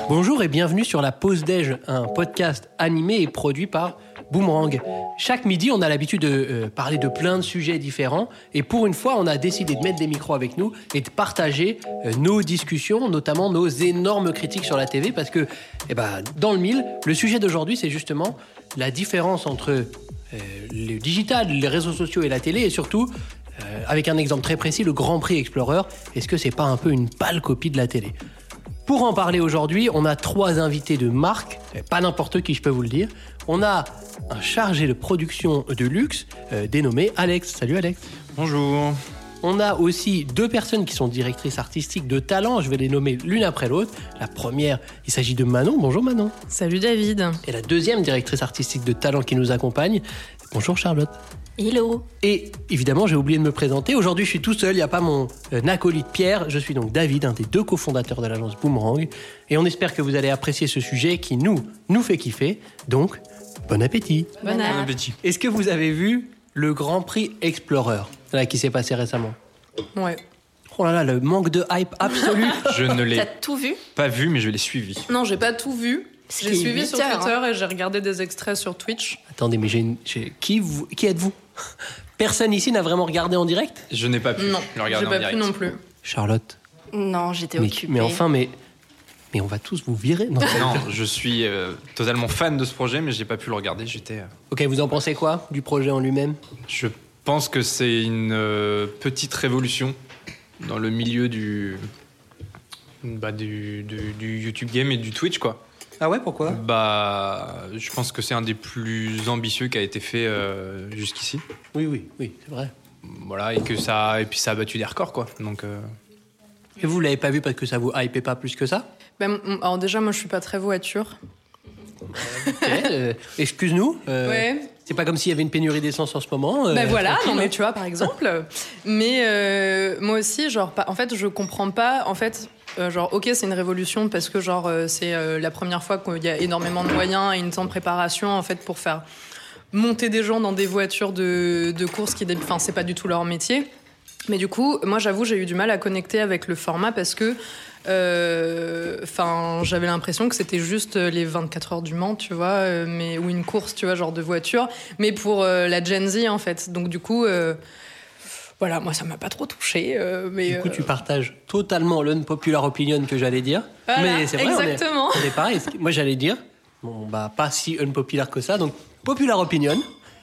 Bonjour et bienvenue sur La Pause Déj, un podcast animé et produit par Boomerang. Chaque midi, on a l'habitude de parler de plein de sujets différents et pour une fois, on a décidé de mettre des micros avec nous et de partager nos discussions, notamment nos énormes critiques sur la TV parce que, dans le mille, le sujet d'aujourd'hui, c'est justement la différence entre le digital, les réseaux sociaux et la télé et surtout, avec un exemple très précis, le Grand Prix Explorer. Est-ce que c'est pas un peu une pâle copie de la télé ? Pour en parler aujourd'hui, on a 3 invités de marque, pas n'importe qui, je peux vous le dire. On a un chargé de production de luxe, dénommé Alex. Salut Alex. Bonjour. On a aussi 2 personnes qui sont directrices artistiques de talent, je vais les nommer l'une après l'autre. La première, il s'agit de Manon. Bonjour Manon. Salut David. Et la deuxième directrice artistique de talent qui nous accompagne, bonjour Charlotte. Hello. Et évidemment, j'ai oublié de me présenter. Aujourd'hui, je suis tout seul, il n'y a pas mon acolyte Pierre. Je suis donc David, un des 2 cofondateurs de l'agence Boomerang. Et on espère que vous allez apprécier ce sujet qui nous fait kiffer. Donc, bon appétit. Bon appétit. Est-ce que vous avez vu le Grand Prix Explorer là, qui s'est passé récemment ? Ouais. Oh là là, le manque de hype absolu. Je ne l'ai T'as tout vu ? pas vu, mais je l'ai suivi. Non, j'ai pas tout vu. J'ai suivi 8 sur heures, Twitter et j'ai regardé des extraits sur Twitch. Attendez, mais qui êtes-vous ? Personne ici n'a vraiment regardé en direct ? Je n'ai pas pu Non, le j'ai regarder en pas direct. pu non plus. Charlotte. Non, j'étais occupée. Mais enfin, mais on va tous vous virer. Non. Non, je suis totalement fan de ce projet, mais j'ai pas pu le regarder. Ok, vous en pensez quoi du projet en lui-même ? Je pense que c'est une petite révolution dans le milieu du YouTube Game et du Twitch, quoi. Ah ouais, pourquoi ? Je pense que c'est un des plus ambitieux qui a été fait jusqu'ici. Oui, c'est vrai. Voilà, et puis ça a battu des records, quoi. Donc, Et vous l'avez pas vu parce que ça vous hypait pas plus que ça ? Alors déjà, moi, je suis pas très voiture. Ok, excuse-nous. Ouais. C'est pas comme s'il y avait une pénurie d'essence en ce moment. Voilà, tranquille, non mais tu vois, par exemple. Mais moi aussi, en fait, je comprends pas. En fait, ok, c'est une révolution parce que c'est la première fois qu'il y a énormément de moyens et une temps de préparation en fait pour faire monter des gens dans des voitures de course enfin, c'est pas du tout leur métier. Mais du coup, moi, j'avoue, j'ai eu du mal à connecter avec le format parce que j'avais l'impression que c'était juste les 24 heures du Mans, tu vois, ou une course, tu vois, genre de voiture, mais pour la Gen Z, en fait. Donc, du coup, voilà, moi, ça m'a pas trop touchée. Du coup, tu partages totalement l'unpopular opinion que j'allais dire. Voilà, mais c'est vrai, exactement. on est pareil. Moi, j'allais dire, pas si unpopular que ça. Donc, popular opinion,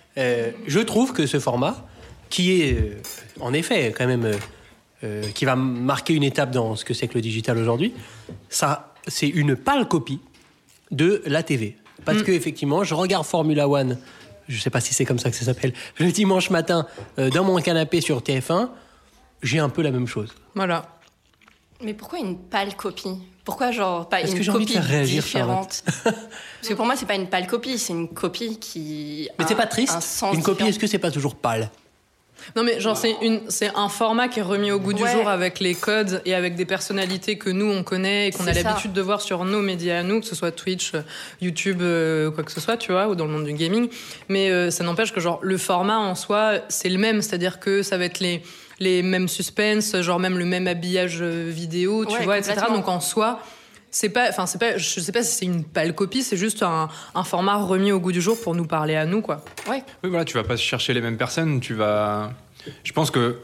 je trouve que ce format, qui est en effet quand même qui va marquer une étape dans ce que c'est que le digital aujourd'hui, ça c'est une pâle copie de la TV. Parce que effectivement, je regarde Formula One, je sais pas si c'est comme ça que ça s'appelle, le dimanche matin dans mon canapé sur TF1, j'ai un peu la même chose. Voilà. Mais pourquoi une pâle copie ? Pourquoi pas Parce une que j'ai envie de copie faire réagir, différente ? Parce que pour moi, c'est pas une pâle copie, c'est une copie qui. Mais c'est pas triste ? Une copie, différent. est-ce que c'est pas toujours pâle ? Non mais c'est un format qui est remis au goût du jour avec les codes et avec des personnalités que nous on connaît et qu'on a l'habitude de voir sur nos médias à nous, que ce soit Twitch, YouTube, quoi que ce soit, tu vois, ou dans le monde du gaming. Mais ça n'empêche que le format en soi c'est le même, c'est-à-dire que ça va être les mêmes suspens, même le même habillage vidéo, tu vois, etc. Donc en soi je sais pas si c'est une pâle copie, c'est juste un format remis au goût du jour pour nous parler à nous, quoi. Ouais. oui, voilà, tu vas pas chercher les mêmes personnes. Je pense que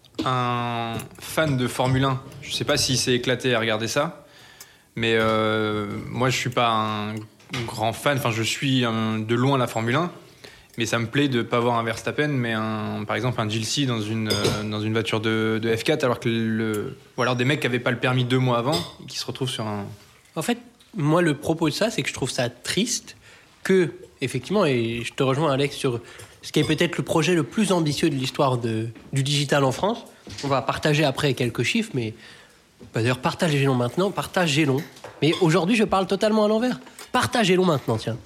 un fan de Formule 1, je sais pas s'il s'est éclaté à regarder ça, mais moi je suis pas un grand fan. Enfin, je suis de loin la Formule 1, mais ça me plaît de pas voir un Verstappen, mais par exemple un Gilles dans une voiture de F4, alors que ou alors des mecs qui avaient pas le permis 2 mois avant, et qui se retrouvent sur un. En fait, moi, le propos de ça, c'est que je trouve ça triste que, effectivement, et je te rejoins, Alex, sur ce qui est peut-être le projet le plus ambitieux de l'histoire du digital en France. On va partager après quelques chiffres, mais d'ailleurs, partagez-les maintenant, partagez-les. Mais aujourd'hui, je parle totalement à l'envers. Partagez-les maintenant, tiens.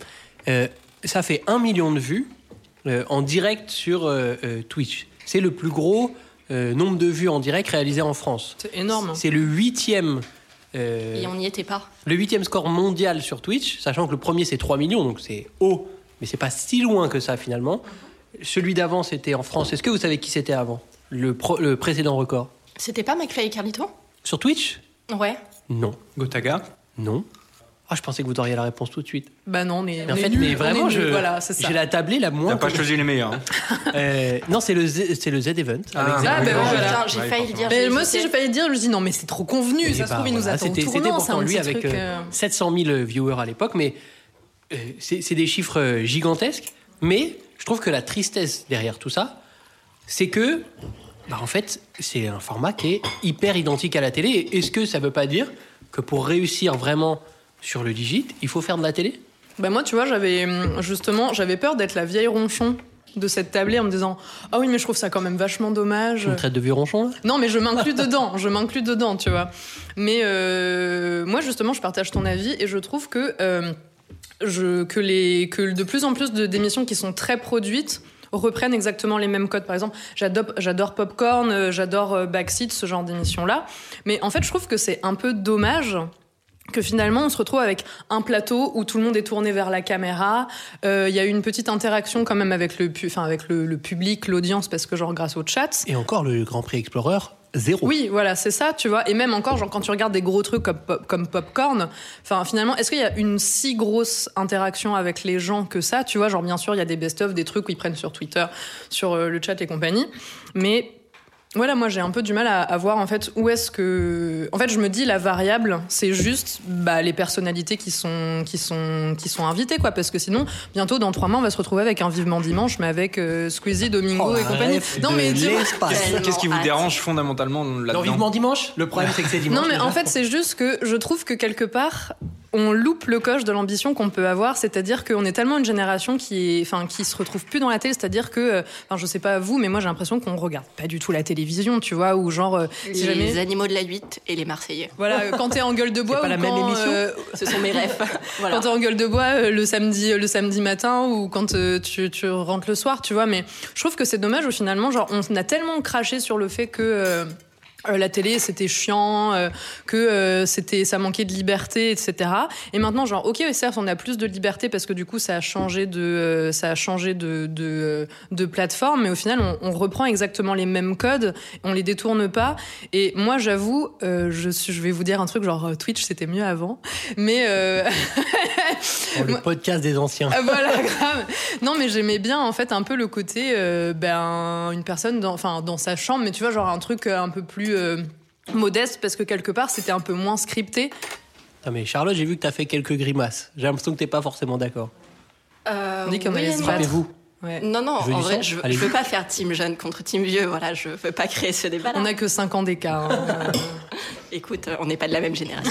Ça fait 1 million de vues en direct sur Twitch. C'est le plus gros nombre de vues en direct réalisé en France. C'est énorme. C'est le 8e... Et on n'y était pas. Le 8e score mondial sur Twitch, sachant que le premier c'est 3 millions, donc c'est haut, mais c'est pas si loin que ça finalement. Celui d'avant c'était en France. Est-ce que vous savez qui c'était avant ? Le précédent record. C'était pas McFly et Carlito ? Sur Twitch ? Ouais. Non. Gotaga. Non. Ah, je pensais que vous auriez la réponse tout de suite. Bah non, mais vraiment, voilà, c'est ça. J'ai la tablée la moins. T'as pas choisi les meilleurs. Non, c'est le Z Event. J'ai failli le dire. Mais moi aussi, j'ai failli le dire. Je me dis non, mais c'est trop convenu. Ça se trouve, il nous attend. C'était pourtant lui avec 700 000 viewers à l'époque, mais c'est des chiffres gigantesques. Mais je trouve que la tristesse derrière tout ça, c'est que, en fait, c'est un format qui est hyper identique à la télé. Est-ce que ça veut pas dire que pour réussir vraiment sur le digit, il faut faire de la télé? Moi, tu vois, j'avais peur d'être la vieille ronchon de cette tablée en me disant « Ah oui, mais je trouve ça quand même vachement dommage. » Tu me traites de vieux ronchon, là? Non, mais je m'inclus dedans, tu vois. Mais moi, justement, je partage ton avis et je trouve que de plus en plus d'émissions qui sont très produites reprennent exactement les mêmes codes. Par exemple, j'adore Popcorn, j'adore Backseat, ce genre d'émissions-là. Mais en fait, je trouve que c'est un peu dommage que finalement on se retrouve avec un plateau où tout le monde est tourné vers la caméra. Il y a eu une petite interaction quand même avec le public, l'audience, parce que genre grâce au chat. Et encore le Grand Prix Explorer, 0. Oui, voilà, c'est ça, tu vois. Et même encore, genre quand tu regardes des gros trucs comme Popcorn, enfin finalement, est-ce qu'il y a une si grosse interaction avec les gens que ça, tu vois? Genre bien sûr, il y a des best-of, des trucs où ils prennent sur Twitter, sur le chat et compagnie, mais voilà, moi j'ai un peu du mal à voir en fait où est-ce que... En fait, je me dis la variable, c'est juste les personnalités qui sont invitées, quoi, parce que sinon, bientôt dans 3 mois, on va se retrouver avec un Vivement Dimanche, mais avec Squeezie, Domingo et compagnie. Non mais qu'est-ce qui vous dérange fondamentalement là-dedans? Dans Vivement Dimanche, le problème c'est que c'est dimanche. Non mais en fait, c'est juste que je trouve que quelque part, on loupe le coche de l'ambition qu'on peut avoir, c'est-à-dire qu'on est tellement une génération qui se retrouve plus dans la télé, c'est-à-dire que, je sais pas vous, mais moi j'ai l'impression qu'on regarde pas du tout la télévision, tu vois, ou genre... les animaux de la 8 et les Marseillais. Voilà, quand t'es en gueule de bois... C'est pas la même émission. Ce sont mes rêves. Voilà. Quand t'es en gueule de bois le samedi matin, ou quand tu rentres le soir, tu vois, mais je trouve que c'est dommage où finalement, genre, on a tellement craché sur le fait que... la télé c'était chiant, que ça manquait de liberté, etc. Et maintenant genre ok, certes on a plus de liberté parce que du coup ça a changé de plateforme, mais au final on reprend exactement les mêmes codes, on les détourne pas. Et moi j'avoue, je vais vous dire un truc genre Twitch c'était mieux avant, mais le podcast des anciens. Voilà, grave. Non mais j'aimais bien en fait un peu le côté une personne dans sa chambre, mais tu vois genre un truc un peu plus modeste, parce que quelque part c'était un peu moins scripté. Non mais Charlotte, j'ai vu que t'as fait quelques grimaces. J'ai l'impression que t'es pas forcément d'accord. On dit qu'on allait se battre. Frappez-vous. Ouais. Non, en vrai, je veux pas faire team jeune contre team vieux, voilà, je veux pas créer ce débat-là. On a que 5 ans d'écart. Écoute, on n'est pas de la même génération.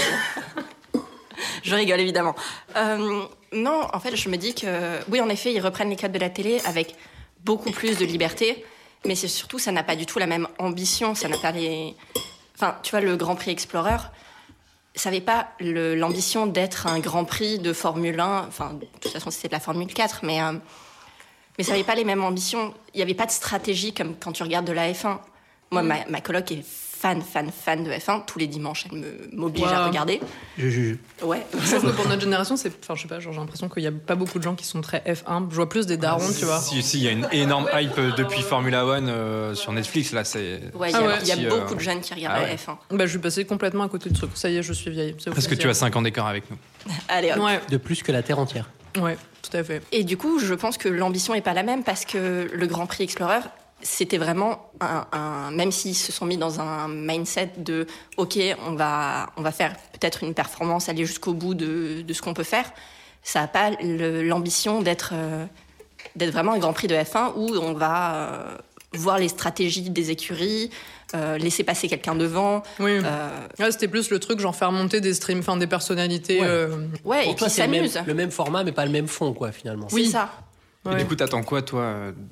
Je rigole, évidemment. Non, en fait, je me dis que, oui, en effet, ils reprennent les codes de la télé avec beaucoup plus de liberté, mais c'est surtout, ça n'a pas du tout la même ambition, ça n'a pas les... Enfin, tu vois, le Grand Prix Explorer, ça n'avait pas l'ambition d'être un Grand Prix de Formule 1, enfin, de toute façon, c'était de la Formule 4, mais ça n'avait pas les mêmes ambitions. Il n'y avait pas de stratégie comme quand tu regardes de la F1. Moi, ma coloc est fan de F1. Tous les dimanches, elle m'oblige à regarder. Je juge. Ouais. Sauf que pour notre génération, je sais pas, genre, j'ai l'impression qu'il n'y a pas beaucoup de gens qui sont très F1. Je vois plus des darons, tu vois. Si, il y a une énorme hype depuis Formula One sur Netflix, là, c'est... Ouais, il y a beaucoup de jeunes qui regardent la F1. Je suis passée complètement à côté de truc. Ça y est, je suis vieille. Parce que tu as 5 ans d'écart avec nous. Allez, hop. Ouais. De plus que la Terre entière. Ouais, tout à fait. Et du coup, je pense que l'ambition n'est pas la même, parce que le Grand Prix Explorer, c'était vraiment même s'ils se sont mis dans un mindset de ok, on va faire peut-être une performance, aller jusqu'au bout de ce qu'on peut faire, ça n'a pas l'ambition d'être vraiment un Grand Prix de F1 où on va voir les stratégies des écuries, laisser passer quelqu'un devant. Oui. C'était plus le truc genre faire monter des streams, enfin des personnalités. Ouais, pour et toi, qui c'est s'amusent. le même format, mais pas le même fond, quoi, finalement. Oui, c'est ça. Et du coup, t'attends quoi, toi,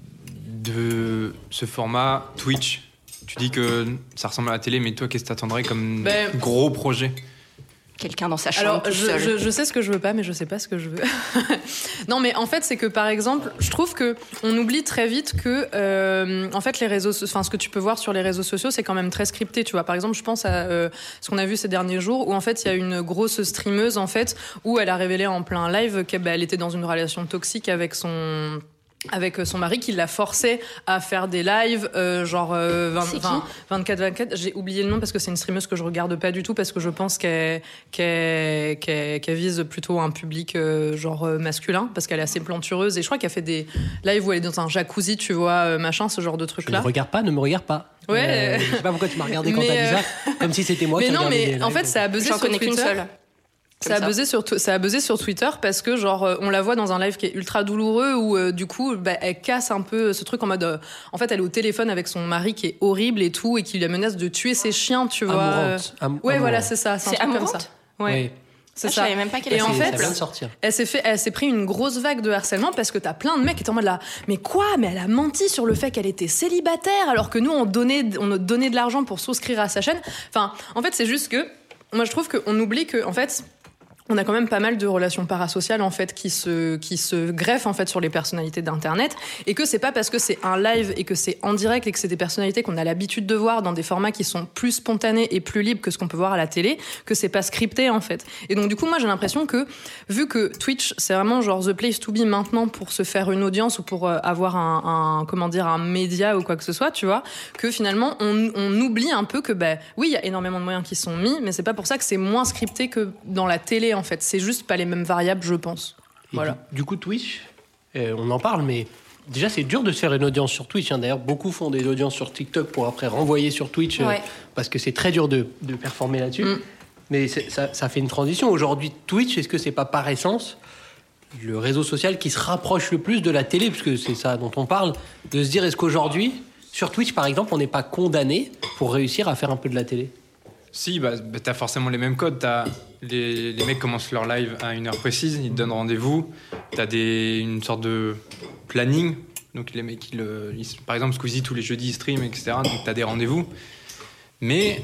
de ce format Twitch? Tu dis que ça ressemble à la télé, mais toi, qu'est-ce que t'attendrais comme gros projet? Quelqu'un dans sa chambre. Alors, tout seul. je sais ce que je veux pas, mais je sais pas ce que je veux. Non, mais en fait, c'est que par exemple, je trouve que on oublie très vite que, en fait, ce que tu peux voir sur les réseaux sociaux, c'est quand même très scripté. Tu vois, par exemple, je pense à ce qu'on a vu ces derniers jours, où en fait, il y a une grosse streameuse, en fait, où elle a révélé en plein live qu'elle était dans une relation toxique avec son avec son mari qui l'a forcé à faire des lives 24/24. J'ai oublié le nom parce que c'est une streameuse que je regarde pas du tout parce que je pense qu'elle vise plutôt un public masculin parce qu'elle est assez plantureuse et je crois qu'elle fait des lives où elle est dans un jacuzzi, tu vois, machin, ce genre de truc là. Ne me regarde pas. Ouais. Je sais pas pourquoi tu m'as regardé quand t'as dit ça, comme si c'était moi qui regardais. Mais non, mais en fait, ça a buzzé sur Twitter. Qu'une seule. Ça a buzzé sur Twitter parce que on la voit dans un live qui est ultra douloureux où du coup elle casse un peu ce truc en mode en fait elle est au téléphone avec son mari qui est horrible et tout et qui la menace de tuer ses chiens, tu vois. Ouais, voilà, c'est ça, c'est un truc comme ça. Ouais. C'est ça. Je savais même pas qu'elle et en fait, ça vient de sortir. Elle s'est pris une grosse vague de harcèlement parce que t'as plein de mecs qui étaient en mode là, mais quoi, mais elle a menti sur le fait qu'elle était célibataire alors que nous on donnait de l'argent pour souscrire à sa chaîne. Enfin, en fait, c'est juste que moi je trouve qu'on oublie que en fait on a quand même pas mal de relations parasociales en fait qui se greffent en fait sur les personnalités d'internet et que c'est pas parce que c'est un live et que c'est en direct et que c'est des personnalités qu'on a l'habitude de voir dans des formats qui sont plus spontanés et plus libres que ce qu'on peut voir à la télé que c'est pas scripté en fait. Et donc du coup moi j'ai l'impression que vu que Twitch c'est vraiment genre the place to be maintenant pour se faire une audience ou pour avoir un média ou quoi que ce soit, tu vois, que finalement on oublie un peu que oui il y a énormément de moyens qui sont mis mais c'est pas pour ça que c'est moins scripté que dans la télé. En fait, c'est juste pas les mêmes variables, je pense. Et voilà. Du coup, Twitch, on en parle, mais déjà, c'est dur de se faire une audience sur Twitch. Hein. D'ailleurs, beaucoup font des audiences sur TikTok pour après renvoyer sur Twitch, parce que c'est très dur de performer là-dessus. Mais ça fait une transition. Aujourd'hui, Twitch, est-ce que c'est pas par essence le réseau social qui se rapproche le plus de la télé, puisque c'est ça dont on parle, de se dire, est-ce qu'aujourd'hui, sur Twitch, par exemple, on n'est pas condamné pour réussir à faire un peu de la télé ? Si, t'as forcément les mêmes codes. Les mecs commencent leur live à une heure précise, ils te donnent rendez-vous. T'as une sorte de planning. Donc les mecs, par exemple, Squeezie, tous les jeudis, ils stream, etc. Donc t'as des rendez-vous. Mais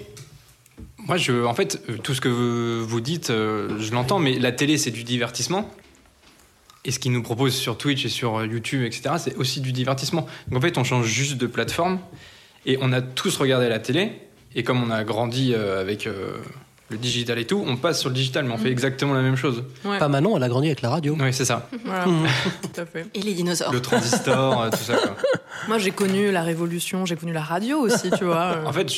moi, en fait, tout ce que vous dites, je l'entends, mais la télé, c'est du divertissement. Et ce qu'ils nous proposent sur Twitch et sur YouTube, etc., c'est aussi du divertissement. Donc en fait, on change juste de plateforme. Et on a tous regardé la télé. Et comme on a grandi avec le digital et tout, on passe sur le digital, mais on fait exactement la même chose. Ouais. Pas Manon, elle a grandi avec la radio. Oui, c'est ça. Voilà, tout à fait. Et les dinosaures. Le transistor, tout ça, quoi. Moi, j'ai connu la révolution, j'ai connu la radio aussi, tu vois. En fait,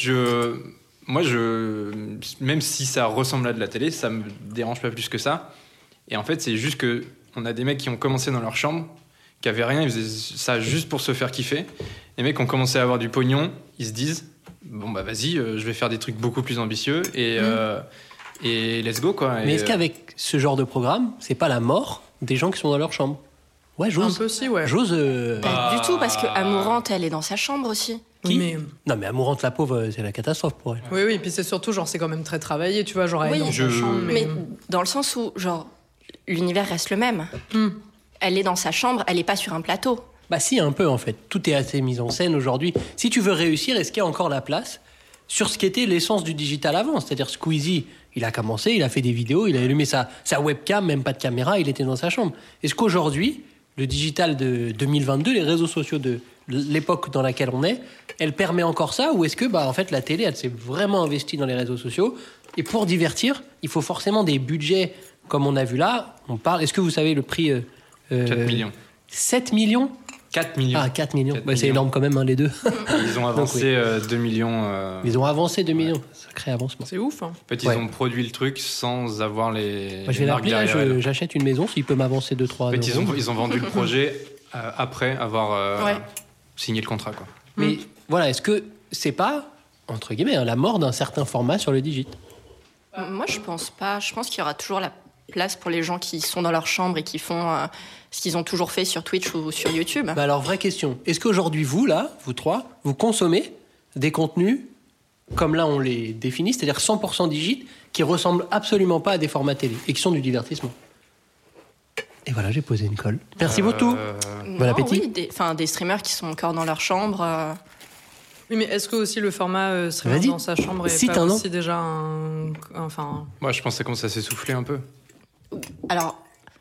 même si ça ressemble à de la télé, ça me dérange pas plus que ça. Et en fait, c'est juste que on a des mecs qui ont commencé dans leur chambre, qui avaient rien, ils faisaient ça juste pour se faire kiffer. Les mecs ont commencé à avoir du pognon, ils se disent... Bon vas-y, je vais faire des trucs beaucoup plus ambitieux et let's go quoi. Mais est-ce qu'avec ce genre de programme, c'est pas la mort des gens qui sont dans leur chambre ? Ouais, j'ose. Un peu aussi, ouais. J'ose. Pas du tout, parce que Amourante, elle est dans sa chambre aussi. Qui ? Non, mais Amourante, la pauvre, c'est la catastrophe pour elle. Oui, puis c'est surtout, c'est quand même très travaillé, tu vois, elle est dans sa chambre. Mais dans le sens où, l'univers reste le même. Elle est dans sa chambre, elle est pas sur un plateau. Bah si, un peu en fait. Tout est assez mis en scène aujourd'hui. Si tu veux réussir, est-ce qu'il y a encore la place sur ce qu'était l'essence du digital avant ? C'est-à-dire Squeezie, il a commencé, il a fait des vidéos, il a allumé sa webcam, même pas de caméra, il était dans sa chambre. Est-ce qu'aujourd'hui, le digital de 2022, les réseaux sociaux de l'époque dans laquelle on est, elle permet encore ça ? Ou est-ce que en fait, la télé, elle s'est vraiment investie dans les réseaux sociaux ? Et pour divertir, il faut forcément des budgets, comme on a vu là. On parle. Est-ce que vous savez le prix 4 millions. 7 millions 4 millions. Ah, 4 millions. C'est énorme quand même, les deux. Ils ont avancé 2 millions. Ils ont avancé 2 millions. Sacré avancement. C'est ouf. Hein. En fait, ils ont produit le truc sans avoir les. Moi, je vais l'appeler là, j'achète une maison, s'il peut m'avancer 2-3 en fait, ils ont vendu le projet après avoir signé le contrat. Quoi. Mais voilà, est-ce que c'est pas, entre guillemets, la mort d'un certain format sur le digit ? Moi, je pense pas. Je pense qu'il y aura toujours la place pour les gens qui sont dans leur chambre et qui font ce qu'ils ont toujours fait sur Twitch ou sur YouTube. Alors, vraie question. Est-ce qu'aujourd'hui, vous trois, vous consommez des contenus comme là on les définit, c'est-à-dire 100% digit, qui ressemblent absolument pas à des formats télé et qui sont du divertissement ? Et voilà, j'ai posé une colle. Merci beaucoup. Bon appétit. Oui, des streamers qui sont encore dans leur chambre. Oui, mais est-ce que aussi le format streamer dans sa chambre est pas aussi déjà Moi, je pense que ça commence à s'essouffler un peu. Alors,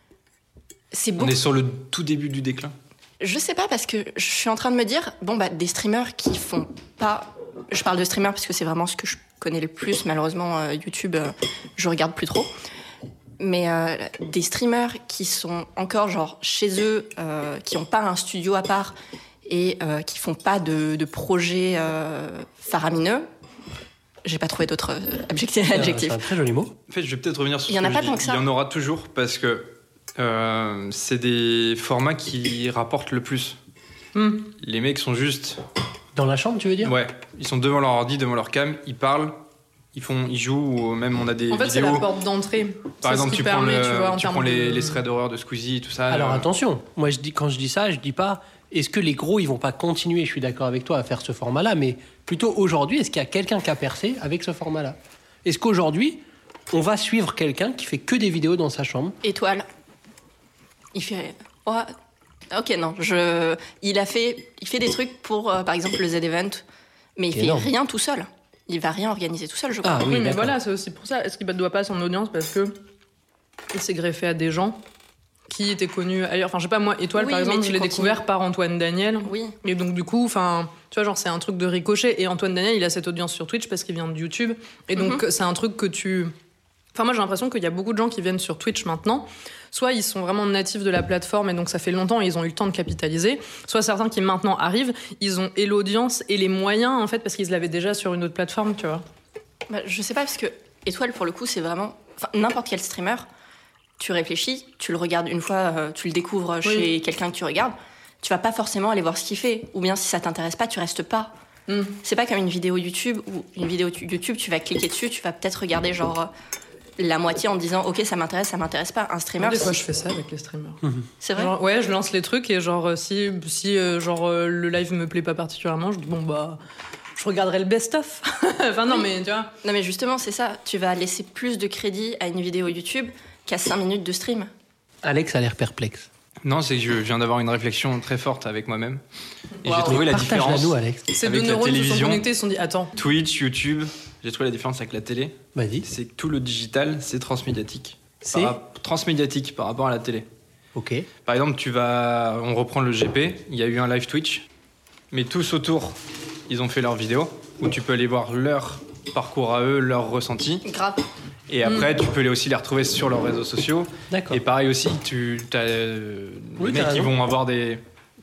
on est sur le tout début du déclin. Je sais pas, parce que je suis en train de me dire, des streamers qui font pas... Je parle de streamers parce que c'est vraiment ce que je connais le plus. Malheureusement, YouTube, je regarde plus trop. Mais des streamers qui sont encore genre chez eux, qui n'ont pas un studio à part et qui font pas de projets faramineux, j'ai pas trouvé d'autres adjectifs. C'est un très joli mot. En fait, je vais peut-être revenir sur Il y en a pas tant que ça. Il y en aura toujours parce que c'est des formats qui rapportent le plus. Les mecs sont juste... Dans la chambre, tu veux dire ? Ouais, ils sont devant leur ordi, devant leur cam, ils parlent, ils jouent, ou même on a des vidéos. En fait, c'est la porte d'entrée. Par exemple, tu prends les les threads d'horreur de Squeezie, tout ça. Alors attention, moi quand je dis ça, je dis pas est-ce que les gros ils vont pas continuer, je suis d'accord avec toi, à faire ce format-là, mais plutôt aujourd'hui, est-ce qu'il y a quelqu'un qui a percé avec ce format-là ? Est-ce qu'aujourd'hui, on va suivre quelqu'un qui fait que des vidéos dans sa chambre ? Étoile. Il fait... Oh, ok, non. Il fait des trucs pour, par exemple, le Z-Event, mais il fait rien tout seul. Il va rien organiser tout seul, je crois. Ah oui, mais voilà, c'est aussi pour ça. Est-ce qu'il ne doit pas son audience parce que il s'est greffé à des gens qui étaient connus ailleurs. Enfin, je sais pas, moi, Étoile, par exemple, je l'ai découvert par Antoine Daniel. Oui. Et donc, du coup, enfin, tu vois, genre, c'est un truc de ricochet. Et Antoine Daniel, il a cette audience sur Twitch parce qu'il vient de YouTube. Et donc, c'est un truc que tu... Enfin, moi, j'ai l'impression qu'il y a beaucoup de gens qui viennent sur Twitch maintenant. Soit ils sont vraiment natifs de la plateforme et donc ça fait longtemps et ils ont eu le temps de capitaliser. Soit certains qui maintenant arrivent, ils ont et l'audience et les moyens, en fait, parce qu'ils l'avaient déjà sur une autre plateforme, tu vois. Bah, je sais pas, parce que Étoile, pour le coup, c'est vraiment... Enfin, n'importe quel streamer, tu réfléchis, tu le regardes une fois, tu le découvres chez quelqu'un que tu regardes, tu vas pas forcément aller voir ce qu'il fait. Ou bien, si ça t'intéresse pas, tu restes pas. C'est pas comme une vidéo YouTube, où une vidéo YouTube, tu vas cliquer dessus, tu vas peut-être regarder genre... la moitié en disant ok ça m'intéresse pas. Un streamer, des fois je fais ça avec les streamers. C'est vrai. Genre, ouais, je lance les trucs et genre si le live me plaît pas particulièrement, je dis bon bah je regarderai le best-of. Enfin non mais tu vois. Non mais justement c'est ça, tu vas laisser plus de crédit à une vidéo YouTube qu'à 5 minutes de stream. Alex a l'air perplexe. Non, c'est que je viens d'avoir une réflexion très forte avec moi-même. Et j'ai trouvé la différence. Partage-la nous, Alex. Ces deux neurones qui sont connectés, ils se sont dit attends. Twitch, YouTube, j'ai trouvé la différence avec la télé. Vas-y. C'est que tout le digital, c'est transmédiatique. C'est transmédiatique par rapport à la télé. Ok. Par exemple, on reprend le GP, il y a eu un live Twitch, mais tous autour, ils ont fait leurs vidéos, où tu peux aller voir leur parcours à eux, leur ressenti. Grave. Et après, tu peux aussi les retrouver sur leurs réseaux sociaux. D'accord. Et pareil aussi, les mecs qui vont avoir des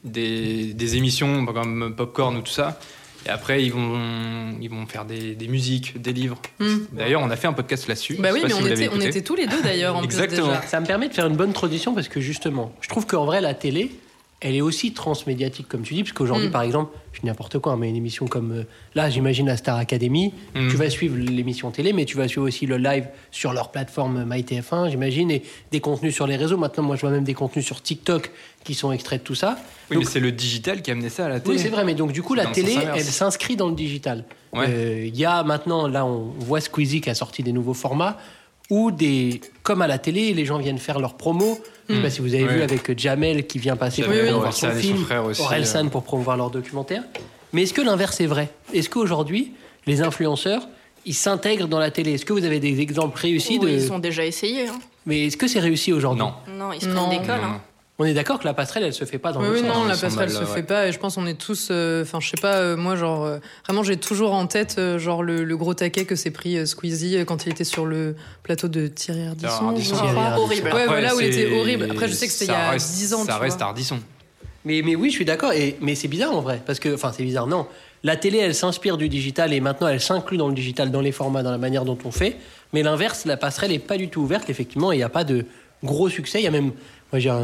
émissions comme Popcorn ou tout ça. Et après, ils vont faire des musiques, des livres. D'ailleurs, on a fait un podcast là-dessus. Bah oui, mais on était tous les deux d'ailleurs. En Exactement. Plus, déjà. Ça me permet de faire une bonne transition parce que justement, je trouve qu'en vrai, la télé, elle est aussi transmédiatique, comme tu dis, parce qu'aujourd'hui, par exemple, je dis n'importe quoi, mais une émission comme là, j'imagine la Star Academy, tu vas suivre l'émission télé, mais tu vas suivre aussi le live sur leur plateforme MyTF1, j'imagine, et des contenus sur les réseaux. Maintenant, moi, je vois même des contenus sur TikTok qui sont extraits de tout ça. Oui, donc, mais c'est le digital qui a amené ça à la télé. Oui, c'est vrai, mais donc du coup, la télé, elle s'inscrit dans le digital. Il y a maintenant, là, on voit Squeezie qui a sorti des nouveaux formats, ou comme à la télé, les gens viennent faire leurs promos. Je ne sais pas si vous avez vu avec Jamel qui vient passer pour promouvoir son film, Orelsan pour promouvoir leur documentaire. Mais est-ce que l'inverse est vrai ? Est-ce qu'aujourd'hui, les influenceurs, ils s'intègrent dans la télé ? Est-ce que vous avez des exemples réussis Ils ont déjà essayé. Hein. Mais est-ce que c'est réussi aujourd'hui ? Non, ils se prennent d'école. Hein. On est d'accord que la passerelle, elle se fait pas dans le sens. sens. Oui, non, la passerelle se fait pas. Et je pense qu'on est tous. Enfin, je sais pas. Moi, genre, vraiment, j'ai toujours en tête, genre le gros taquet que s'est pris Squeezie quand il était sur le plateau de Thierry Ardisson. Horrible. Ouais, voilà où il était horrible. Après, je sais que c'était il y a 10 ans. Ça reste Ardisson. Mais oui, je suis d'accord. Mais c'est bizarre en vrai, parce que, enfin, c'est bizarre. Non, la télé, elle s'inspire du digital et maintenant, elle s'inclut dans le digital, dans les formats, dans la manière dont on fait. Mais l'inverse, la passerelle est pas du tout ouverte. Effectivement, il n'y a pas de gros succès. Il y a même, moi, j'ai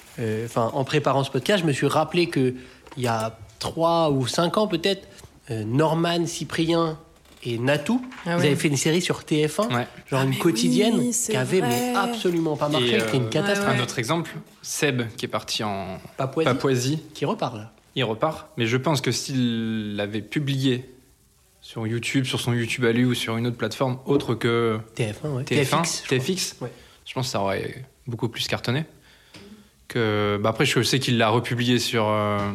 en préparant ce podcast, je me suis rappelé qu'il y a 3 ou 5 ans peut-être, Norman, Cyprien et Natou, ils avaient fait une série sur TF1, genre une quotidienne, qui avait absolument pas marché, qui était une catastrophe. Un autre exemple, Seb, qui est parti en Papouasie, qui repart là. Il repart, mais je pense que s'il l'avait publié sur YouTube, sur son YouTube à lui ou sur une autre plateforme autre que TF1, TFX, je pense que ça aurait beaucoup plus cartonné. Après, je sais qu'il l'a republié sur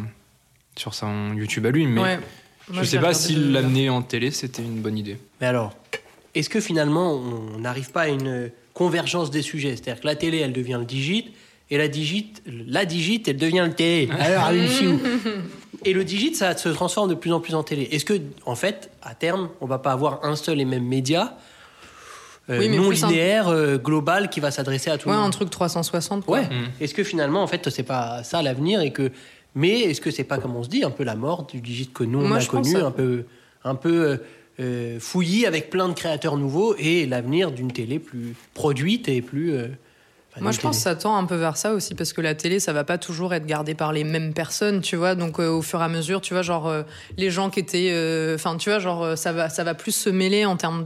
son YouTube à lui, mais je sais pas s'il l'amenait en télé, c'était une bonne idée. Mais alors, est-ce que finalement, on n'arrive pas à une convergence des sujets ? C'est-à-dire que la télé, elle devient le digit, et la digit, elle devient le télé. Alors, une fiou. Et le digit, ça se transforme de plus en plus en télé. Est-ce que, en fait, à terme, on va pas avoir un seul et même média ? non linéaire, global, qui va s'adresser à tout le monde. Ouais, un truc 360. Quoi. Ouais. Est-ce que finalement, en fait, c'est pas ça l'avenir mais est-ce que c'est pas, comme on se dit, un peu la mort du digital que nous on a connu, un peu fouillis avec plein de créateurs nouveaux et l'avenir d'une télé plus produite et plus. Moi, je pense que ça tend un peu vers ça aussi, parce que la télé, ça va pas toujours être gardé par les mêmes personnes, tu vois. Donc, au fur et à mesure, tu vois, genre, les gens qui étaient. Enfin, tu vois, genre, ça va plus se mêler en termes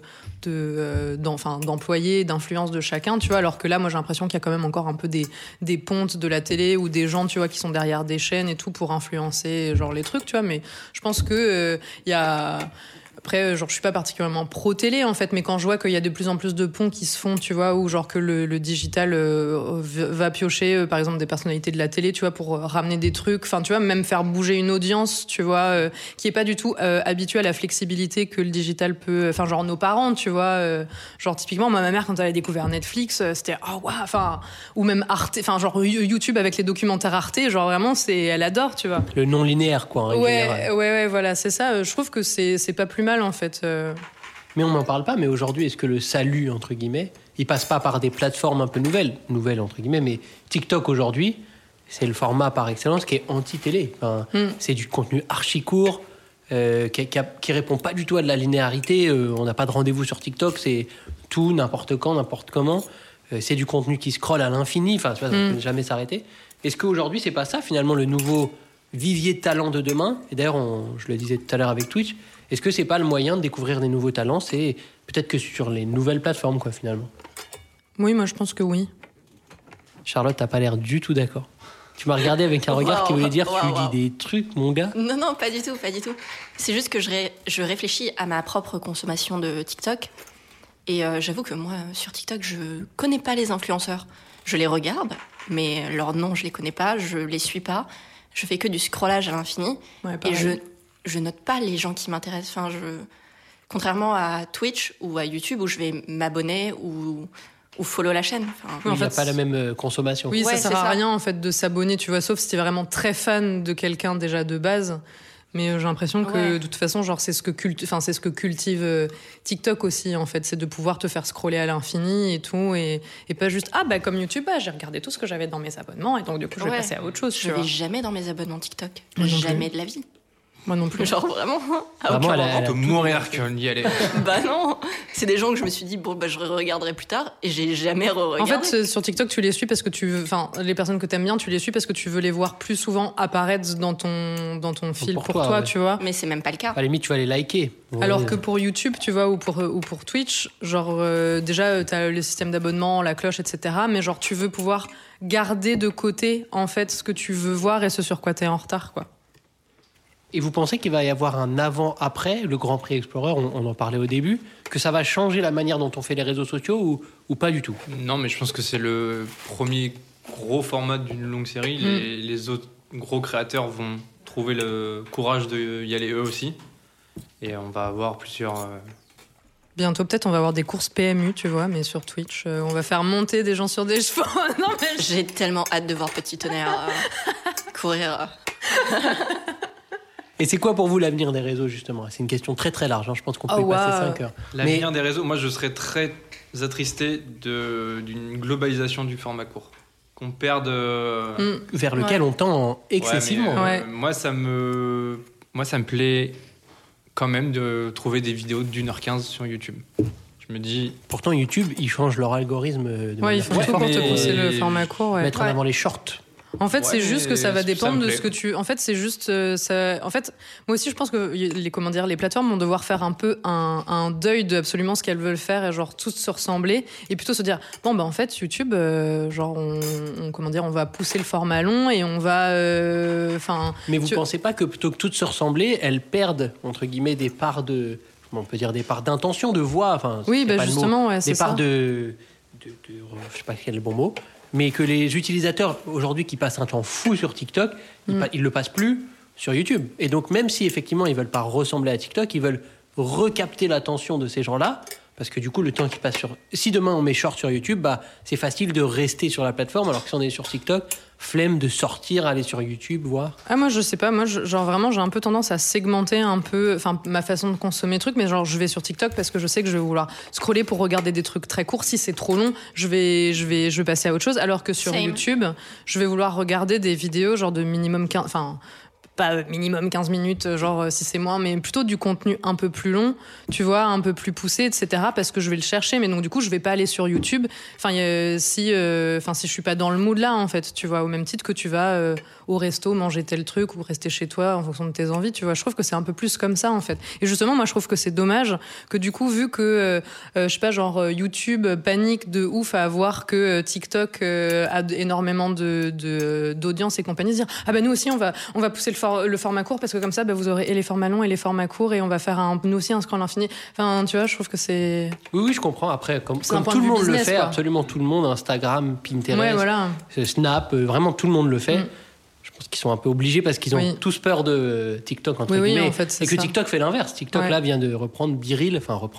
d'employés, d'influence de chacun, tu vois. Alors que là, moi, j'ai l'impression qu'il y a quand même encore un peu des pontes de la télé ou des gens, tu vois, qui sont derrière des chaînes et tout pour influencer, genre, les trucs, tu vois. Mais je pense que il y a. Après, genre, je suis pas particulièrement pro-télé, en fait, mais quand je vois qu'il y a de plus en plus de ponts qui se font, tu vois, ou genre que le digital va piocher, par exemple, des personnalités de la télé, tu vois, pour ramener des trucs, enfin, tu vois, même faire bouger une audience, tu vois, qui est pas du tout habituée à la flexibilité que le digital peut... Enfin, genre, nos parents, tu vois, genre, typiquement, moi, ma mère, quand elle a découvert Netflix, c'était, oh, waouh, enfin, ou même Arte, enfin, genre, YouTube avec les documentaires Arte, genre, vraiment, elle adore, tu vois. Le non-linéaire, quoi, en général. Ouais, voilà, c'est ça. Je trouve que c'est pas plus mal, en fait. Mais on n'en parle pas, mais aujourd'hui, est-ce que le salut, entre guillemets, il passe pas par des plateformes un peu nouvelles, entre guillemets, mais TikTok aujourd'hui, c'est le format par excellence qui est anti-télé. Enfin, c'est du contenu archi court, qui répond pas du tout à de la linéarité. On n'a pas de rendez-vous sur TikTok, c'est tout, n'importe quand, n'importe comment. C'est du contenu qui scrolle à l'infini, enfin, tu vois, ça ne peut jamais s'arrêter. Est-ce qu'aujourd'hui, c'est pas ça, finalement, le nouveau vivier de talent de demain? Et d'ailleurs, je le disais tout à l'heure avec Twitch, est-ce que c'est pas le moyen de découvrir des nouveaux talents? C'est peut-être que sur les nouvelles plateformes, quoi, finalement. Oui, moi, je pense que oui. Charlotte, t'as pas l'air du tout d'accord. Tu m'as regardé avec un regard qui voulait dire tu dis des trucs, mon gars. Non, pas du tout. C'est juste que je réfléchis à ma propre consommation de TikTok. Et j'avoue que moi, sur TikTok, je connais pas les influenceurs. Je les regarde, mais leurs noms, je les connais pas, je les suis pas. Je fais que du scrollage à l'infini. Ouais, et je note pas les gens qui m'intéressent. Enfin, contrairement à Twitch ou à YouTube où je vais m'abonner ou follow la chaîne. Enfin, il n'y a pas la même consommation. Oui, ça sert à rien en fait de s'abonner, tu vois, sauf si t'es vraiment très fan de quelqu'un déjà de base. Mais j'ai l'impression que de toute façon, genre c'est ce que cultive TikTok aussi en fait, c'est de pouvoir te faire scroller à l'infini et tout, et pas juste comme YouTube, j'ai regardé tout ce que j'avais dans mes abonnements et donc du coup je vais passer à autre chose. Je vais jamais dans mes abonnements TikTok, jamais de la vie. Moi non plus. Genre vraiment. On peut mourir qu'on y allait. Bah non, c'est des gens que je me suis dit je regarderai plus tard et j'ai jamais regardé. En fait, sur TikTok, tu les suis parce que les personnes que t'aimes bien, tu les suis parce que tu veux les voir plus souvent apparaître dans ton fil pour toi, tu vois. Mais c'est même pas le cas. À la limite, tu vas les liker. Alors que pour YouTube, tu vois, ou pour Twitch, genre déjà t'as le système d'abonnement, la cloche, etc. Mais genre tu veux pouvoir garder de côté en fait ce que tu veux voir et ce sur quoi t'es en retard, quoi. Et vous pensez qu'il va y avoir un avant-après le Grand Prix Explorer, on en parlait au début, que ça va changer la manière dont on fait les réseaux sociaux ou pas du tout? Non, mais je pense que c'est le premier gros format d'une longue série. Les autres gros créateurs vont trouver le courage d'y aller eux aussi. Et on va avoir plusieurs... Bientôt, peut-être, on va avoir des courses PMU, tu vois, mais sur Twitch. On va faire monter des gens sur des chevaux. Non, mais j'ai tellement hâte de voir Petit Tonnerre courir... Et c'est quoi pour vous l'avenir des réseaux, justement? C'est une question très très large, je pense qu'on peut y passer 5 heures. L'avenir des réseaux, moi je serais très attristé d'une globalisation du format court. Qu'on perde... Vers lequel on tend excessivement. Moi ça me plaît quand même de trouver des vidéos d'1h15 sur YouTube. Je me dis... Pourtant YouTube, ils changent leur algorithme de manière ils font tout pour te pousser le format court. Mettre en avant les shorts. En fait, c'est juste que ça va dépendre de ce que tu... En fait, c'est juste... ça... En fait, moi aussi, je pense que les plateformes vont devoir faire un peu un deuil de absolument ce qu'elles veulent faire et genre toutes se ressembler et plutôt se dire en fait, YouTube, genre, on va pousser le format long et on va... Mais vous pensez pas que plutôt que toutes se ressembler, elles perdent, entre guillemets, des parts de... On peut dire des parts d'intention, de voix, oui, justement, c'est des parts de... Je sais pas quel est le bon mot... Mais que les utilisateurs, aujourd'hui, qui passent un temps fou sur TikTok, ils le passent plus sur YouTube. Et donc, même si, effectivement, ils veulent pas ressembler à TikTok, ils veulent recapter l'attention de ces gens-là Parce que du coup, le temps qui passe sur... Si demain on met short sur YouTube, bah, c'est facile de rester sur la plateforme, alors que si on est sur TikTok, flemme de sortir, aller sur YouTube, voir. Ah, moi, je sais pas. Moi, genre, vraiment, j'ai un peu tendance à segmenter un peu ma façon de consommer le truc. Mais genre, je vais sur TikTok parce que je sais que je vais vouloir scroller pour regarder des trucs très courts. Si c'est trop long, je vais passer à autre chose. Alors que sur YouTube, je vais vouloir regarder des vidéos genre de minimum 15... Enfin, pas minimum 15 minutes, genre si c'est moins, mais plutôt du contenu un peu plus long, tu vois, un peu plus poussé, etc. Parce que je vais le chercher, mais donc du coup, je vais pas aller sur YouTube. Enfin, si je suis pas dans le mood là, en fait, tu vois, au même titre que tu vas au resto manger tel truc ou rester chez toi en fonction de tes envies, tu vois. Je trouve que c'est un peu plus comme ça, en fait. Et justement, moi, je trouve que c'est dommage que du coup, vu que, je sais pas, genre YouTube panique de ouf à voir que TikTok a énormément d'audience et compagnie, se dire ah bah nous aussi on va pousser le format court parce que comme ça bah, vous aurez et les formats longs et les formats courts et on va faire nous aussi un scroll infini. Enfin, tu vois, je trouve que c'est... Oui, je comprends. Après, comme tout le monde business, le fait, quoi. Absolument tout le monde, Instagram, Pinterest, ouais, voilà. Snap, vraiment tout le monde le fait. Je pense qu'ils sont un peu obligés parce qu'ils ont tous peur de TikTok, entre guillemets. Oui, en fait, c'est et que ça. TikTok fait l'inverse. TikTok, là, vient de reprendre BeReal,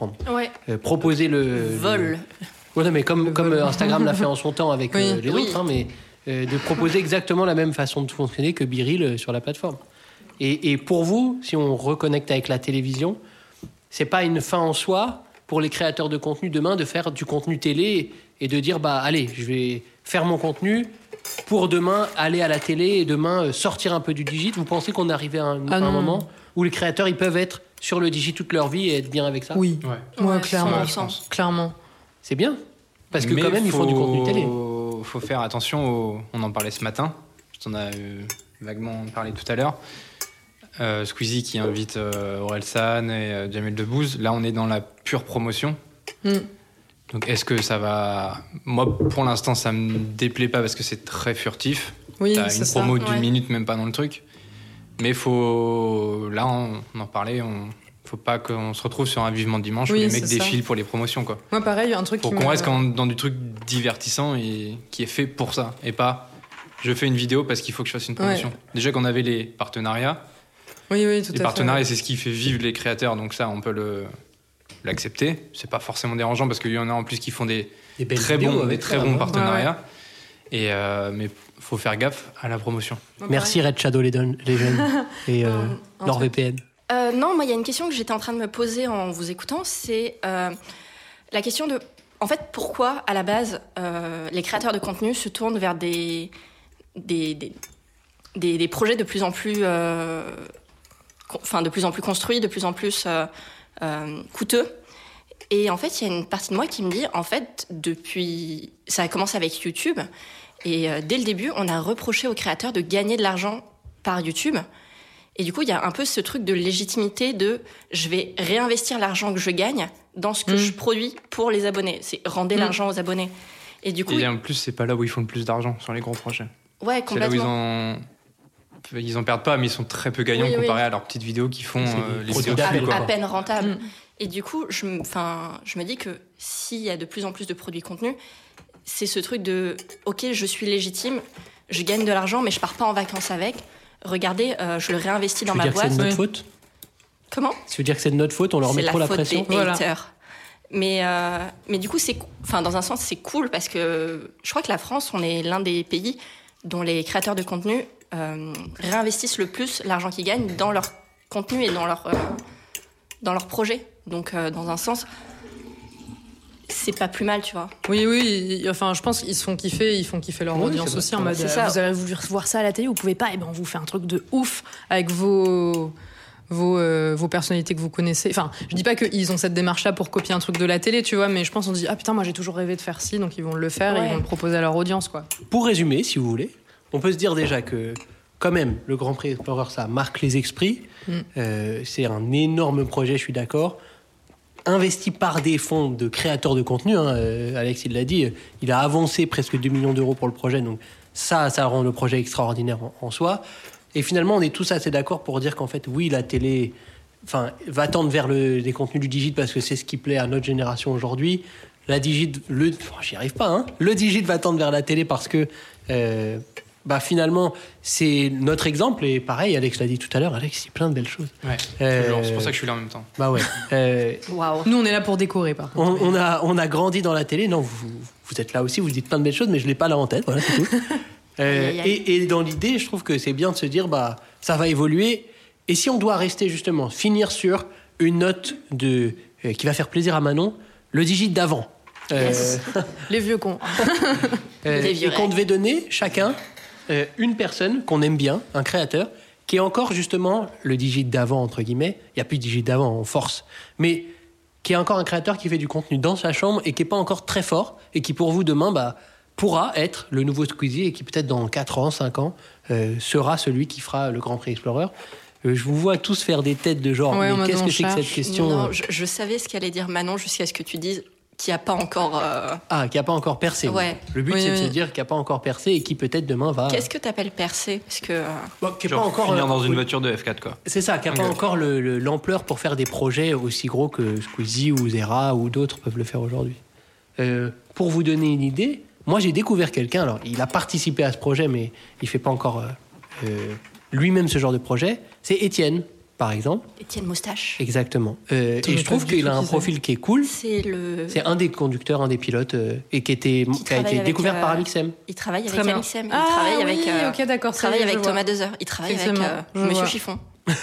proposer le... Vol. Ouais, mais comme Instagram l'a fait en son temps avec les autres, hein, mais de proposer exactement la même façon de fonctionner que BeReal sur la plateforme. Et pour vous, si on reconnecte avec la télévision, c'est pas une fin en soi pour les créateurs de contenu demain de faire du contenu télé et de dire bah allez, je vais faire mon contenu pour demain aller à la télé et demain sortir un peu du digit. Vous pensez qu'on est arrivé à un moment où les créateurs ils peuvent être sur le digit toute leur vie et être bien avec ça? Oui, ouais, clairement. C'est bien parce que quand même ils font du contenu télé. Faut faire attention on en parlait ce matin, je t'en ai vaguement parlé tout à l'heure. Squeezie qui invite Orelsan et Jamel Debbouze. Là, on est dans la pure promotion. Donc, est-ce que ça va... Moi, pour l'instant, ça me déplaît pas parce que c'est très furtif. Oui, t'as une promo d'une minute, même pas dans le truc. Mais faut... Là, on en parlait, faut pas qu'on se retrouve sur un Vivement Dimanche où les mecs défilent pour les promotions, quoi. Moi, pareil, un truc faut qu'on reste dans du truc divertissant et qui est fait pour ça. Et pas, je fais une vidéo parce qu'il faut que je fasse une promotion. Ouais. Déjà qu'on avait les partenariats. Oui, tout à fait. Les partenariats, c'est ce qui fait vivre les créateurs, donc ça, on peut l'accepter. C'est pas forcément dérangeant parce qu'il y en a en plus qui font des très bons partenariats. Ouais. Mais faut faire gaffe à la promotion. Merci Red Shadow les jeunes et NordVPN. Non, moi, il y a une question que j'étais en train de me poser en vous écoutant, c'est la question de, en fait, pourquoi à la base les créateurs de contenu se tournent vers des projets de plus en plus de plus en plus construits, de plus en plus coûteux. Et en fait, il y a une partie de moi qui me dit, en fait, ça a commencé avec YouTube, et dès le début, on a reproché aux créateurs de gagner de l'argent par YouTube. Et du coup, il y a un peu ce truc de légitimité de je vais réinvestir l'argent que je gagne dans ce que je produis pour les abonnés. C'est rendez l'argent aux abonnés. Et du coup, en plus, c'est pas là où ils font le plus d'argent sur les gros projets. Ouais, complètement. C'est là où ils en perdent pas, mais ils sont très peu gagnants comparé à leurs petites vidéos qui font les vidéos à peine rentables. Et du coup, je me dis que s'il y a de plus en plus de produits contenus, c'est ce truc de ok, je suis légitime, je gagne de l'argent, mais je pars pas en vacances avec. Regardez, je le réinvestis dans ma boîte. C'est de notre faute? Comment? Ça veut dire que c'est de notre faute, on leur met trop la pression? C'est la faute des haters. Mais du coup, dans un sens, c'est cool parce que je crois que la France, on est l'un des pays dont les créateurs de contenu réinvestissent le plus l'argent qu'ils gagnent dans leur contenu et dans leur projet. Donc, dans un sens, c'est pas plus mal, tu vois. Oui. Enfin, je pense qu'ils se font kiffer, ils font kiffer leur audience aussi en mode. Vous avez voulu voir ça à la télé, vous pouvez pas, et ben on vous fait un truc de ouf avec vos personnalités que vous connaissez. Enfin, je dis pas qu'ils ont cette démarche-là pour copier un truc de la télé, tu vois, mais je pense qu'on dit ah putain, moi j'ai toujours rêvé de faire ci, donc ils vont le faire et ils vont le proposer à leur audience, quoi. Pour résumer, si vous voulez, on peut se dire déjà que quand même le Grand Prix Explorer, ça marque les esprits. C'est un énorme projet, je suis d'accord. Investi par des fonds de créateurs de contenu, Alex il l'a dit, il a avancé presque 2 millions d'euros pour le projet, donc ça rend le projet extraordinaire en soi. Et finalement, on est tous assez d'accord pour dire qu'en fait, oui, la télé va tendre vers des contenus du digit parce que c'est ce qui plaît à notre génération aujourd'hui. La digit, j'y arrive pas, le digit va tendre vers la télé parce que finalement, c'est notre exemple. Et pareil, Alex l'a dit tout à l'heure, Alex, il y a plein de belles choses. Ouais, toujours. C'est pour ça que je suis là en même temps. Bah ouais. Waouh. Nous, on est là pour décorer, par contre. On a grandi dans la télé. Non, vous êtes là aussi, vous dites plein de belles choses, mais je ne l'ai pas là en tête. Voilà, c'est tout. Et dans l'idée, je trouve que c'est bien de se dire, ça va évoluer. Et si on doit rester justement, finir sur une note qui va faire plaisir à Manon, le digit d'avant. Yes. Les vieux cons. Et qu'on devait donner chacun une personne qu'on aime bien, un créateur, qui est encore justement le digit d'avant, entre guillemets. Il n'y a plus de digit d'avant, on force. Mais qui est encore un créateur qui fait du contenu dans sa chambre et qui n'est pas encore très fort et qui, pour vous, demain, pourra être le nouveau Squeezie et qui, peut-être dans 4 ans, 5 ans, sera celui qui fera le Grand Prix Explorer. Je vous vois tous faire des têtes de genre, mais qu'est-ce que c'est que cette question? Non, je savais ce qu'allait dire Manon jusqu'à ce que tu dises qui n'a pas encore... qui n'a pas encore percé. Ouais. Le but, c'est de se dire qu'il n'a pas encore percé et qui peut-être demain va... Qu'est-ce que tu appelles percer? Parce que... qui n'est pas encore... Finir dans une voiture de F4, quoi. C'est ça, qui n'a pas encore l'ampleur pour faire des projets aussi gros que Squeezie ou Zera ou d'autres peuvent le faire aujourd'hui. Pour vous donner une idée, moi j'ai découvert quelqu'un, alors il a participé à ce projet, mais il ne fait pas encore lui-même ce genre de projet, c'est Étienne. Par exemple. Étienne Moustache. Exactement. Et je trouve qu'il a un profil qui est cool. C'est un des conducteurs, un des pilotes, et qui a été découvert par Amixem. Il travaille avec Amixem. Il travaille avec Thomas Dezer. Il travaille avec Monsieur Chiffon.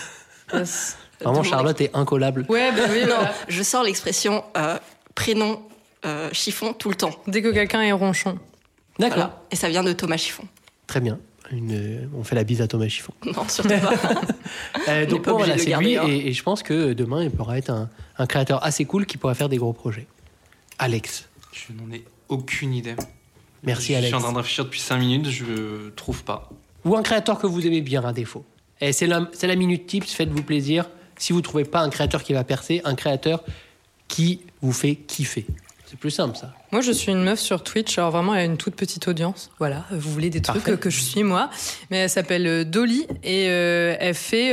Vraiment, Charlotte est incollable. Ouais, oui. Non, je sors l'expression prénom Chiffon tout le temps. Dès que quelqu'un est ronchon. D'accord. Voilà. Et ça vient de Thomas Chiffon. Très bien. On fait la bise à Thomas Chiffon. Non, surtout pas. Donc voilà, c'est lui, et je pense que demain, il pourra être un créateur assez cool qui pourra faire des gros projets. Alex. Je n'en ai aucune idée. Merci, Alex. Je suis en train de réfléchir depuis 5 minutes, je trouve pas. Ou un créateur que vous aimez bien, à défaut. Et c'est la minute tips, faites-vous plaisir. Si vous ne trouvez pas un créateur qui va percer, un créateur qui vous fait kiffer. C'est plus simple, ça. Moi, je suis une meuf sur Twitch. Alors vraiment, elle a une toute petite audience. Voilà, vous voulez des trucs que je suis, moi. Mais elle s'appelle Dolly et elle fait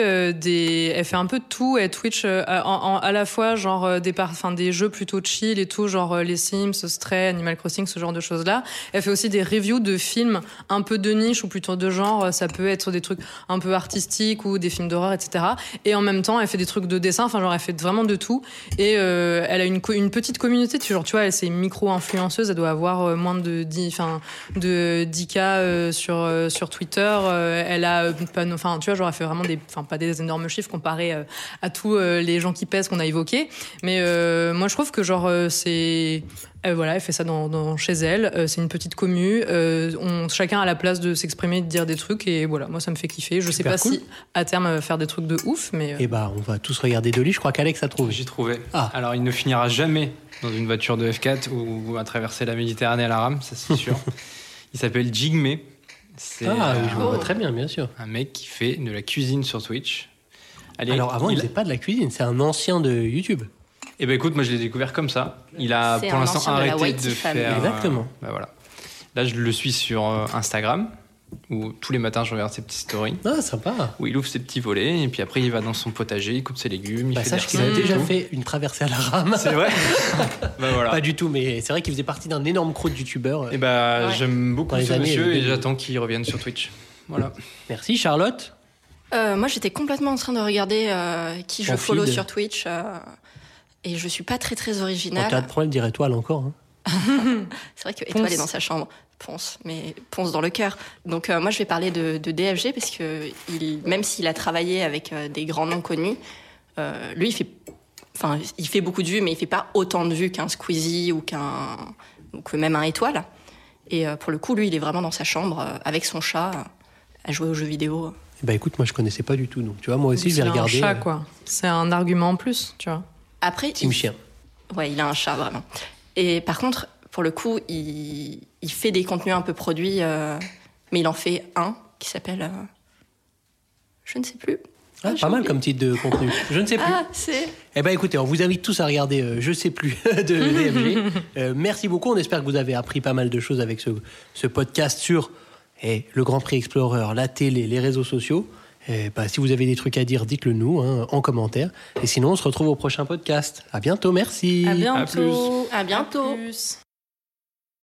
un peu de tout. Elle Twitch à la fois genre des jeux plutôt chill et tout, genre les Sims, Stray, Animal Crossing, ce genre de choses-là. Elle fait aussi des reviews de films un peu de niche ou plutôt de genre. Ça peut être des trucs un peu artistiques ou des films d'horreur, etc. Et en même temps, elle fait des trucs de dessin. Enfin, genre, elle fait vraiment de tout. Et elle a une petite communauté. Genre, tu vois, c'est micro-influenceuse, elle doit avoir moins de 10K sur Twitter. Elle a, enfin, tu vois, genre, elle fait vraiment pas des énormes chiffres comparés à tous les gens qui pèsent qu'on a évoqués. Mais moi, je trouve que genre c'est voilà, elle fait ça chez elle. C'est une petite commu. Chacun a la place de s'exprimer, de dire des trucs. Et voilà, moi, ça me fait kiffer. Je sais pas si à terme faire des trucs de ouf, mais. Et on va tous regarder Dolly. Je crois qu'Alex a trouvé. J'ai trouvé. Alors, il ne finira jamais dans une voiture de F4 ou à traverser la Méditerranée à la rame, ça c'est sûr. Il s'appelle Jigme. Oui, je vois très bien, bien sûr. Un mec qui fait de la cuisine sur Twitch. Alors avant, il faisait pas de la cuisine, c'est un ancien de YouTube. Eh ben écoute, moi je l'ai découvert comme ça. Il a pour l'instant arrêté de faire. Exactement. Voilà. Là, je le suis sur Instagram, où tous les matins je regarde ses petites stories. Ah, sympa. Où il ouvre ses petits volets et puis après il va dans son potager, il coupe ses légumes, il fait sache qu'il a déjà fait une traversée à la rame. C'est vrai. Voilà. Pas du tout, mais c'est vrai qu'il faisait partie d'un énorme crew de youtubeurs. Et j'aime beaucoup ce monsieur et j'attends qu'il revienne sur Twitch. Voilà. Merci, Charlotte. Moi, j'étais complètement en train de regarder qui je follow sur Twitch et je suis pas très très originale. T'as de problème dire Étoile encore. C'est vrai que Étoile est dans sa chambre. Ponce, mais Ponce dans le cœur. Donc moi, je vais parler de DFG parce que même s'il a travaillé avec des grands noms connus, lui, il fait beaucoup de vues, mais il fait pas autant de vues qu'un Squeezie ou que même un Étoile. Et pour le coup, lui, il est vraiment dans sa chambre avec son chat à jouer aux jeux vidéo. Écoute, moi, je connaissais pas du tout. Donc, tu vois, moi aussi, je vais regarder. C'est un chat, quoi. C'est un argument en plus, tu vois. Après, Team chien. Ouais, il a un chat, vraiment. Et par contre, pour le coup, il fait des contenus un peu produits, mais il en fait un qui s'appelle... je ne sais plus. Pas mal comme titre de contenu. Je ne sais plus. C'est... Écoutez, on vous invite tous à regarder Je sais plus de DFG. Merci beaucoup. On espère que vous avez appris pas mal de choses avec ce podcast sur le Grand Prix Explorer, la télé, les réseaux sociaux. Si vous avez des trucs à dire, dites-le nous en commentaire. Et sinon, on se retrouve au prochain podcast. À bientôt, merci. À bientôt. À bientôt. À plus.